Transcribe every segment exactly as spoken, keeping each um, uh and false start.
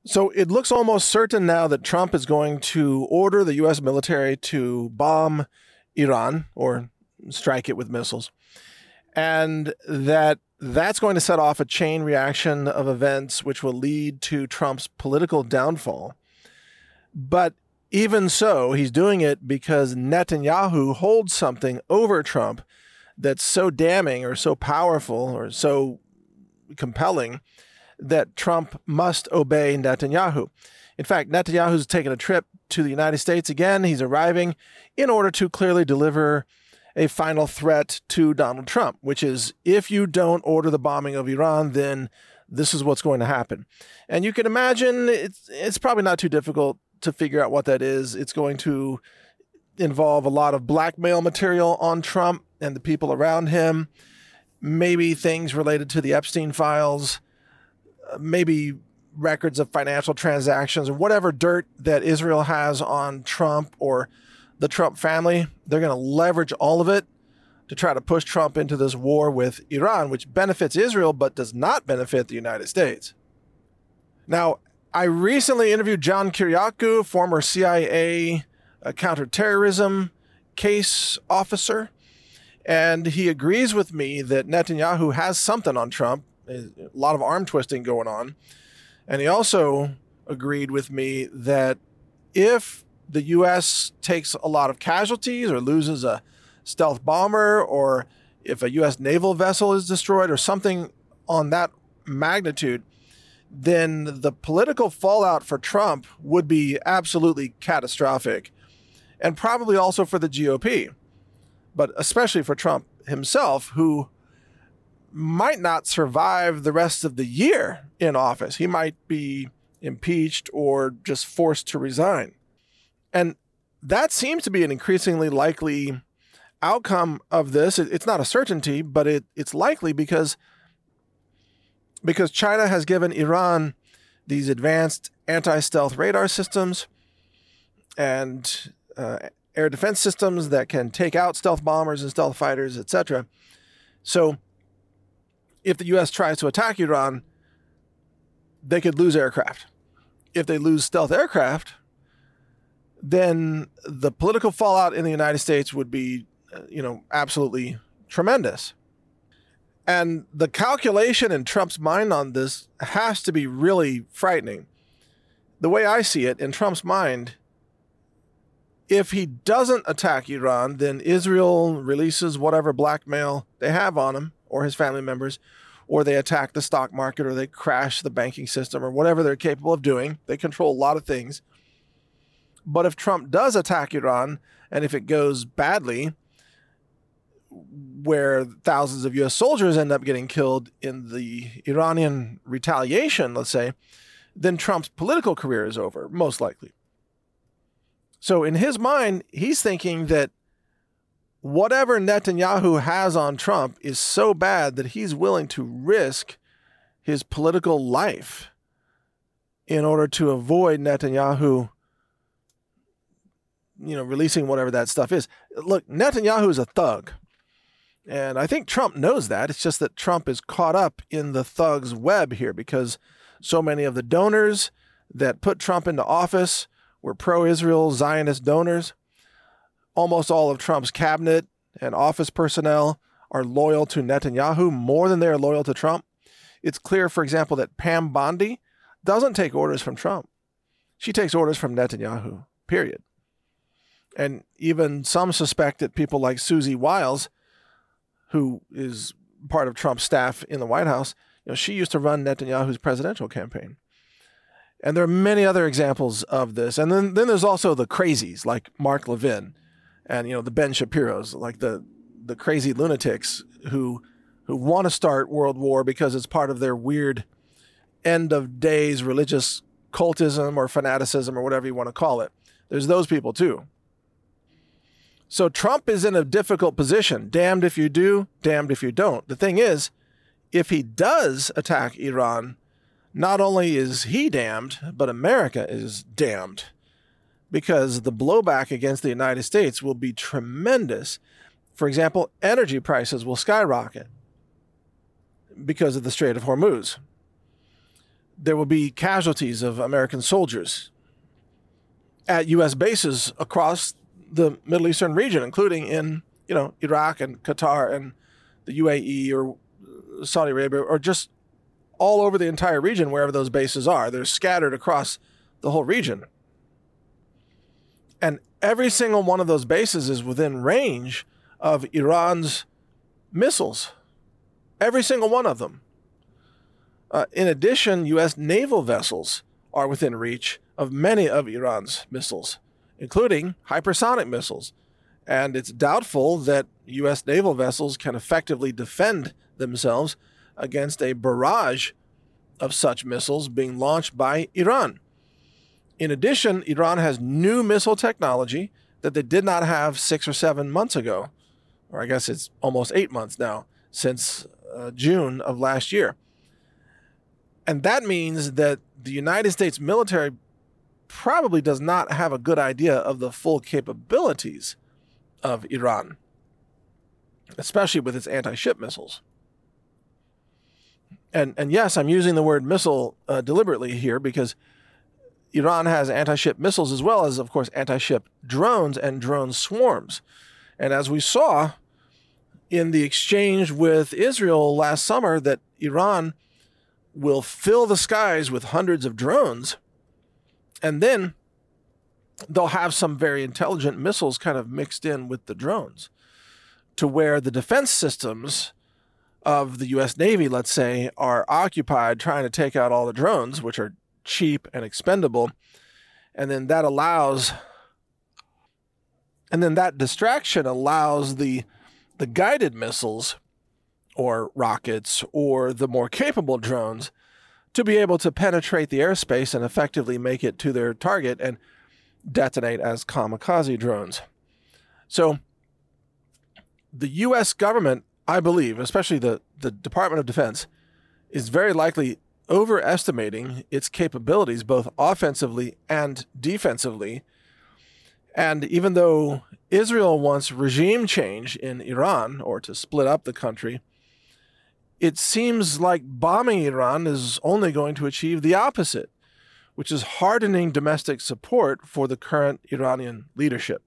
So it looks almost certain now that Trump is going to order the U S military to bomb Iran or strike it with missiles, and that that's going to set off a chain reaction of events which will lead to Trump's political downfall. But even so, he's doing it because Netanyahu holds something over Trump that's so damning or so powerful or so compelling that Trump must obey Netanyahu. In fact, Netanyahu's taken a trip to the United States again. He's arriving in order to clearly deliver a final threat to Donald Trump, which is, if you don't order the bombing of Iran, then this is what's going to happen. And you can imagine it's, it's probably not too difficult to figure out what that is. It's going to involve a lot of blackmail material on Trump and the people around him, maybe things related to the Epstein files, maybe records of financial transactions or whatever dirt that Israel has on Trump or the Trump family. They're going to leverage all of it to try to push Trump into this war with Iran, which benefits Israel but does not benefit the United States. Now, I recently interviewed John Kiriakou, former C I A uh, counterterrorism case officer, and he agrees with me that Netanyahu has something on Trump, a lot of arm twisting going on. And he also agreed with me that if the U S takes a lot of casualties or loses a stealth bomber, or if a U S naval vessel is destroyed or something on that magnitude, then the political fallout for Trump would be absolutely catastrophic, and probably also for the G O P, but especially for Trump himself, who might not survive the rest of the year in office. He might be impeached or just forced to resign. And that seems to be an increasingly likely outcome of this. It's not a certainty, but it, it's likely because, because China has given Iran these advanced anti-stealth radar systems and uh, air defense systems that can take out stealth bombers and stealth fighters, et cetera. So if the U S tries to attack Iran, they could lose aircraft. If they lose stealth aircraft, then the political fallout in the United States would be, you know, absolutely tremendous. And the calculation in Trump's mind on this has to be really frightening. The way I see it, in Trump's mind, if he doesn't attack Iran, then Israel releases whatever blackmail they have on him or his family members, or they attack the stock market, or they crash the banking system, or whatever they're capable of doing. They control a lot of things. But if Trump does attack Iran, and if it goes badly, where thousands of U S soldiers end up getting killed in the Iranian retaliation, let's say, then Trump's political career is over, most likely. So in his mind, he's thinking that whatever Netanyahu has on Trump is so bad that he's willing to risk his political life in order to avoid Netanyahu, you know, releasing whatever that stuff is. Look, Netanyahu is a thug. And I think Trump knows that. It's just that Trump is caught up in the thug's web here because so many of the donors that put Trump into office were pro-Israel Zionist donors. Almost all of Trump's cabinet and office personnel are loyal to Netanyahu more than they are loyal to Trump. It's clear, for example, that Pam Bondi doesn't take orders from Trump. She takes orders from Netanyahu, period. And even some suspect that people like Susie Wiles, who is part of Trump's staff in the White House, you know, she used to run Netanyahu's presidential campaign. And there are many other examples of this. And then, then there's also the crazies like Mark Levin and, you know, the Ben Shapiros, like the, the crazy lunatics who, who want to start world war because it's part of their weird end of days religious cultism or fanaticism or whatever you want to call it. There's those people too. So Trump is in a difficult position. Damned if you do, damned if you don't. The thing is, if he does attack Iran, not only is he damned, but America is damned, because the blowback against the United States will be tremendous. For example, energy prices will skyrocket because of the Strait of Hormuz. there will be casualties of American soldiers at U S bases across the Middle Eastern region, including in, you know, Iraq and Qatar and the U A E or Saudi Arabia, or just all over the entire region, wherever those bases are. They're scattered across the whole region. And every single one of those bases is within range of Iran's missiles. Every single one of them. Uh, in addition, U S naval vessels are within reach of many of Iran's missiles, including hypersonic missiles. And it's doubtful that U S naval vessels can effectively defend themselves against a barrage of such missiles being launched by Iran. In addition, Iran has new missile technology that they did not have six or seven months ago, or I guess it's almost eight months now, since uh, June of last year. And that means that the United States military probably does not have a good idea of the full capabilities of Iran, especially with its anti-ship missiles. And, and yes, I'm using the word missile uh, deliberately here because Iran has anti-ship missiles as well as, of course, anti-ship drones and drone swarms. And as we saw in the exchange with Israel last summer, that Iran will fill the skies with hundreds of drones, and then they'll have some very intelligent missiles kind of mixed in with the drones to where the defense systems of the U S Navy, let's say, are occupied trying to take out all the drones, which are cheap and expendable. And then that allows, and then that distraction allows the, the guided missiles or rockets or the more capable drones to be able to penetrate the airspace and effectively make it to their target and detonate as kamikaze drones. So the U S government, I believe, especially the, the Department of Defense, is very likely overestimating its capabilities, both offensively and defensively. And even though Israel wants regime change in Iran, or to split up the country, it seems like bombing Iran is only going to achieve the opposite, which is hardening domestic support for the current Iranian leadership.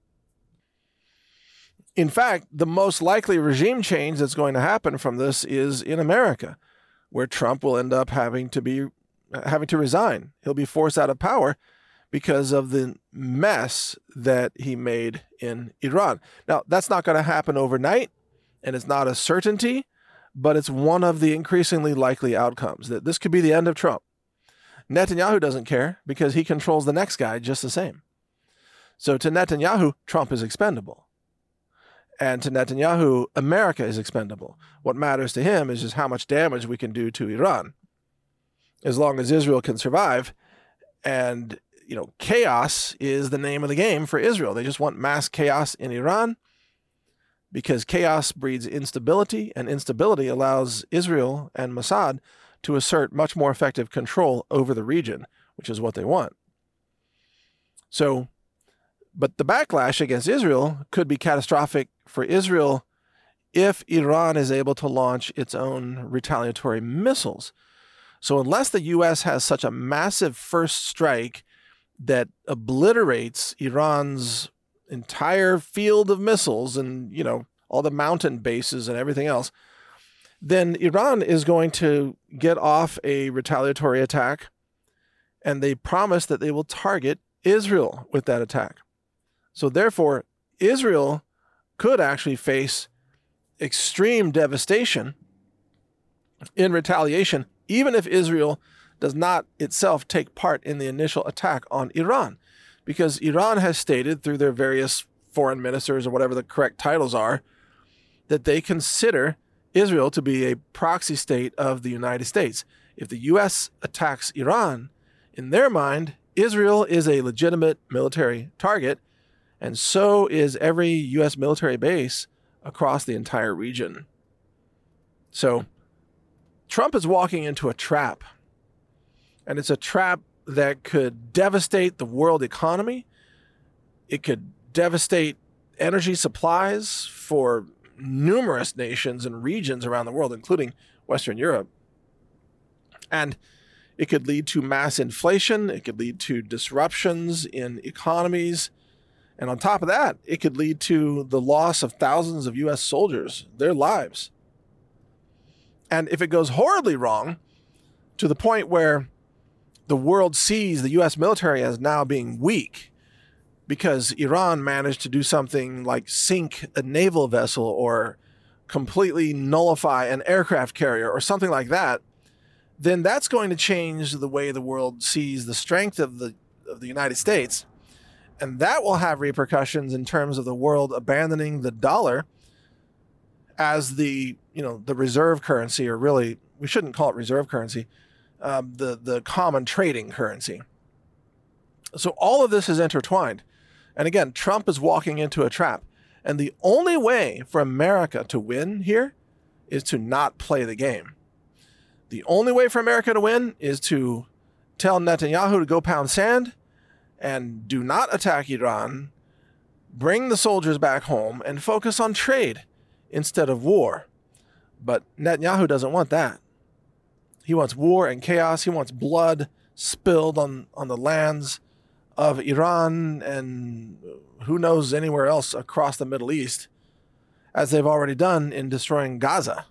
In fact, the most likely regime change that's going to happen from this is in America, where Trump will end up having to be having to resign. He'll be forced out of power because of the mess that he made in Iran. Now, that's not going to happen overnight, and it's not a certainty, but it's one of the increasingly likely outcomes, that this could be the end of Trump. Netanyahu doesn't care because he controls the next guy just the same. So to Netanyahu, Trump is expendable. And to Netanyahu, America is expendable. What matters to him is just how much damage we can do to Iran. As long as Israel can survive, and you know, chaos is the name of the game for Israel. They just want mass chaos in Iran because chaos breeds instability, and instability allows Israel and Mossad to assert much more effective control over the region, which is what they want. So, but the backlash against Israel could be catastrophic for Israel if Iran is able to launch its own retaliatory missiles. So unless the U S has such a massive first strike that obliterates Iran's entire field of missiles and, you know, all the mountain bases and everything else, then Iran is going to get off a retaliatory attack, and they promise that they will target Israel with that attack. So therefore, Israel could actually face extreme devastation in retaliation, even if Israel does not itself take part in the initial attack on Iran, because Iran has stated through their various foreign ministers, or whatever the correct titles are, that they consider Israel to be a proxy state of the United States. If the U S attacks Iran, in their mind, Israel is a legitimate military target, and so is every U S military base across the entire region. So Trump is walking into a trap, and it's a trap that could devastate the world economy. It could devastate energy supplies for numerous nations and regions around the world, including Western Europe. And It could lead to mass inflation. It could lead to disruptions in economies. And on top of that, it could lead to the loss of thousands of U S soldiers, their lives. And if it goes horribly wrong, to the point where the world sees the U S military as now being weak because Iran managed to do something like sink a naval vessel or completely nullify an aircraft carrier or something like that, then that's going to change the way the world sees the strength of the of the United States. And that will have repercussions in terms of the world abandoning the dollar as the, you know, the reserve currency, or really, we shouldn't call it reserve currency, um, the, the common trading currency. So all of this is intertwined. And again, Trump is walking into a trap. And the only way for America to win here is to not play the game. The only way for America to win is to tell Netanyahu to go pound sand and do not attack Iran, bring the soldiers back home, and focus on trade instead of war. But Netanyahu doesn't want that. He wants war and chaos. He wants blood spilled on, on the lands of Iran and who knows anywhere else across the Middle East, as they've already done in destroying Gaza.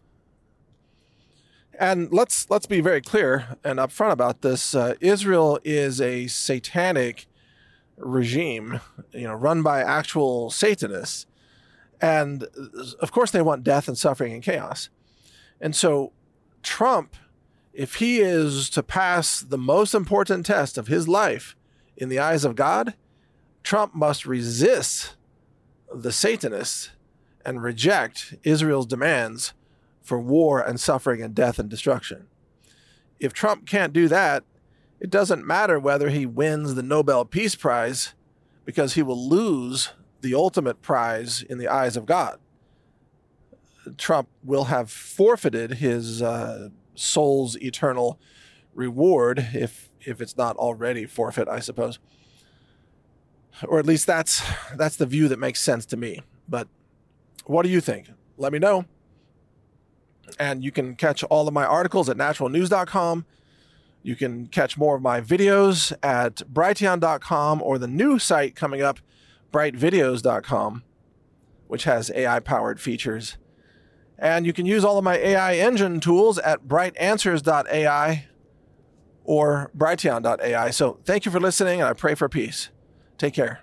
And let's let's be very clear and upfront about this. Uh, Israel is a satanic regime, you know, run by actual Satanists. And of course they want death and suffering and chaos. And so Trump, if he is to pass the most important test of his life in the eyes of God, Trump must resist the Satanists and reject Israel's demands for war and suffering and death and destruction. If Trump can't do that, it doesn't matter whether he wins the Nobel Peace Prize, because he will lose the ultimate prize in the eyes of God. Trump will have forfeited his uh, soul's eternal reward, if if it's not already forfeit, I suppose. Or at least that's that's the view that makes sense to me. But what do you think? Let me know. And you can catch all of my articles at natural news dot com. You can catch more of my videos at brighteon dot com, or the new site coming up, bright videos dot com, which has A I-powered features. And you can use all of my A I engine tools at bright answers dot A I or brighteon dot A I. So thank you for listening, and I pray for peace. Take care.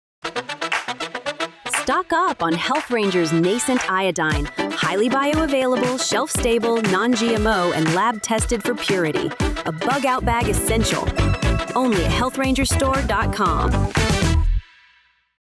Stock up on Health Ranger's nascent iodine, highly bioavailable, shelf-stable, non-G M O, and lab-tested for purity. A bug-out bag essential. Only at health ranger store dot com.